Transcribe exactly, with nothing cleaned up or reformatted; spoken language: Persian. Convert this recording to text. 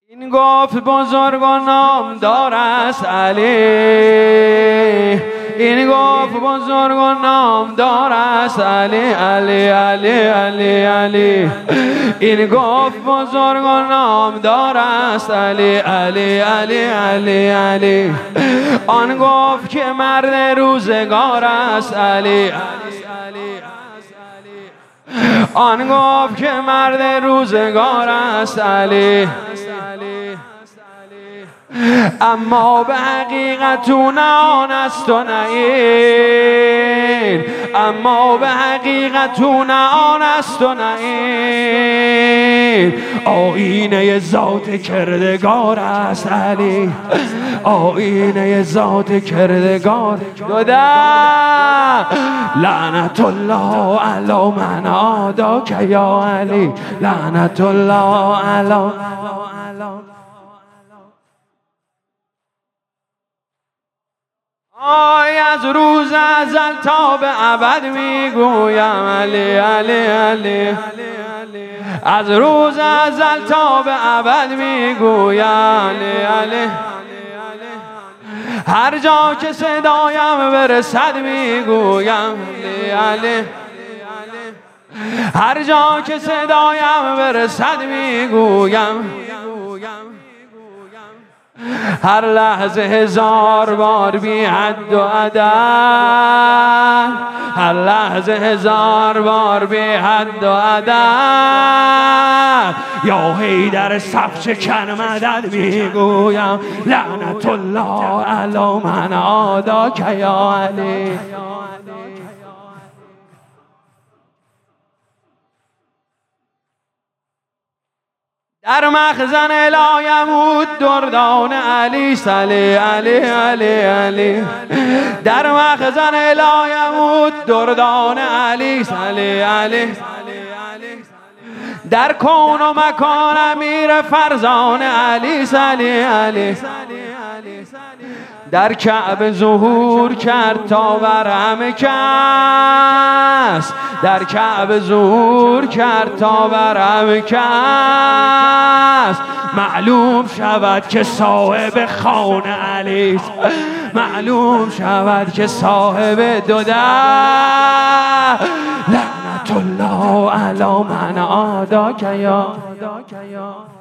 این گفت بزرگ و نامدار است علی، این گفت بزرگ و نامدار است علی علی علی علی علی، این گفت بزرگ و نامدار است علی علی علی علی علی، آن گفت که مرد روزگار است علی، آن گفت که مرد روزگار است علی، اما به حقیقت او نه آن است و نه این، اما به حقیقت او نه آن است و نه این، آینه ذات کردگار است علی، آینه ذات کردگار. دادا لعنت الله علی من عاداک یا علی، لعنت الله علی. آی از روز ازل تا به ابد میگویم علی علی علی، از روز ازل تا به ابد میگویم علی علی، هر جا که صدایم برسد میگویم علی علی، هر جا که صدایم برسد میگویم، هر لحظه هزار بار بی حد و عدد، هر لحظه هزار بار بی حد و عدد، یا حیدر صف شکن مدد میگویم لعنت الله علی من عاداک یا علی. در مخزن لایمود دردان علی علی علی علی علی، در مخزن لایمود دردان علی علی علی، در کون و مکان امیر فرزان علی علی علی، در کعبه ظهور کرد تا بر همه کس، در کعبه ظهور کرد تا بر همه کس، معلوم شود که صاحب خانه علی، معلوم شود که صاحب دو در، لعنت الله علی من عاداک یا